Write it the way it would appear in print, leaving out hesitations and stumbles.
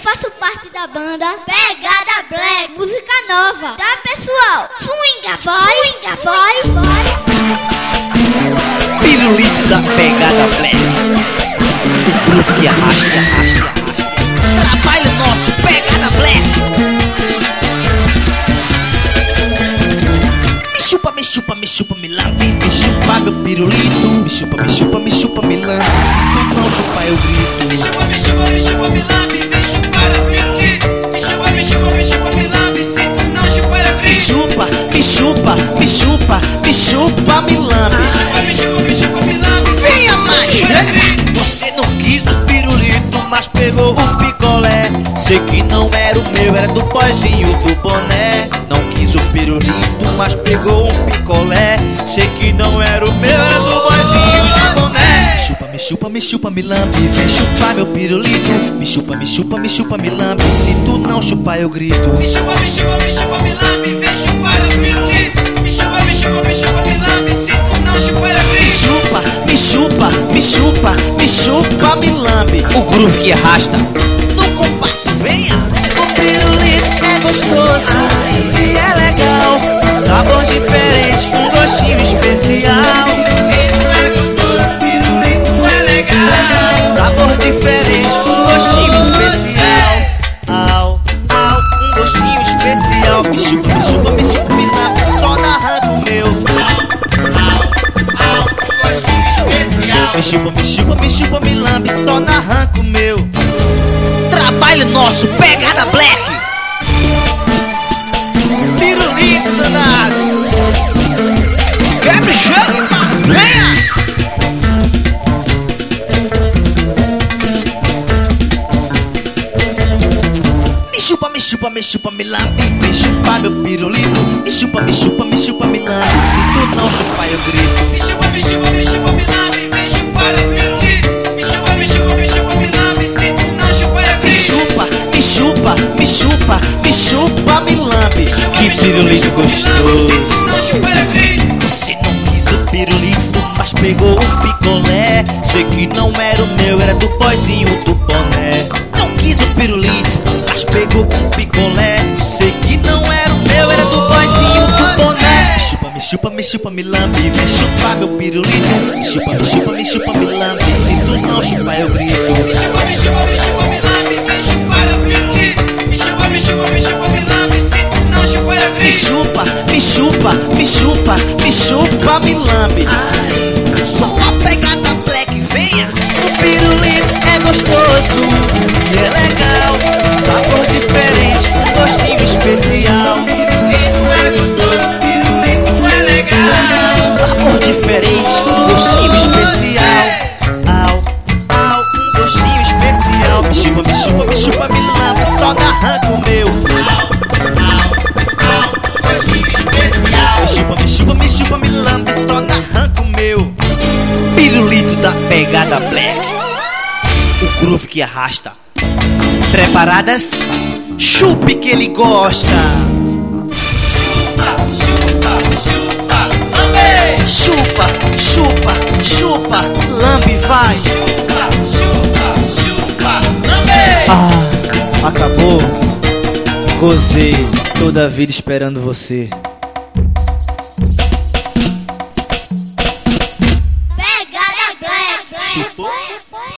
faço parte da banda Pegada Black, música nova, tá pessoal? Swinga, vai. Pirulito da Pegada Black, o groove que arrasta. Trabalho nosso, Pegada Black. Me chupa, me lambe. Me chupa meu pirulito. Me chupa, me lambe. Se tu não chupar eu grito. Me chupa, me lambe. Me chupa meu pirulito. Me chupa, me lambe. Se tu não chupar eu grito. Me chupa, me lambe. Me chupa, me lambe. Venha mais. Você não quis o pirulito, mas pegou o picolé. Sei que não era o meu, era do pozinho do boné. Não quis o pirulito, mas pegou um picolé. Sei que não era o meu, era do pozinho do boné. Me chupa, me lambe. Vem chupar meu pirulito. Me chupa, me lambe. Se tu não chupar eu grito. Me chupa, me lambe. Vem chupar meu pirulito. Me chupa, me lambe. Se tu não chupar eu grito. Me chupa, me lambe. O groove que arrasta. No compasso, venha. O pirulito é gostoso e é legal. Sabor diferente, um gostinho especial. Pirulito é gostoso, pirulito é legal. Sabor diferente, um gostinho especial. Um gostinho especial. Me chupa, me lambe. Só na arranca o meu. Um gostinho especial. Me chupa, me lambe. Só na arranca o meu. Trabalho nosso, Pegada Black. Pirulito danado. Quebra o chão, venha. Me chupa, me lambe. Vem chupar meu pirulito. Me chupa, me lambe. Se tu não chupar eu grito. Me chupa, me lambe. Vem chupar meu pirulito. Me chupa, me lambe. Se tu não chupar eu grito. Me chupa, me lambe. Que pirulito gostoso. Você não quis o pirulito, mas pegou um picolé. Sei que não era o meu, era do pozinho do boné. Não quis o pirulito, mas pegou um picolé. Sei que não era o meu, era do boizinho do boné. Me chupa, me lambe. Vem chupar meu pirulito. Me chupa, me lambe. Se tu não chupar eu grito. Me chupa, me lambe. Vem chupar meu pirulito. Me chupa, me lambe. Se tu não chupar eu grito. Me chupa, me lambe. Só a Pegada Black, venha. O pirulito é gostoso e é legal. Sabor diferente, um gostinho especial. Pirulito é gostoso, pirulito é legal. Sabor diferente, um gostinho especial. Um gostinho especial. Me chupa, me lambe. Só na arranca o meu. Gostinho especial. Me chupa, me lambe. Só na arranca o meu. Pirulito da Pegada Black, o groove que arrasta. Preparadas? Chupe que ele gosta. Lambe. Chupa, lambe, vai. Lambe. Acabou. Gozei toda a vida esperando você.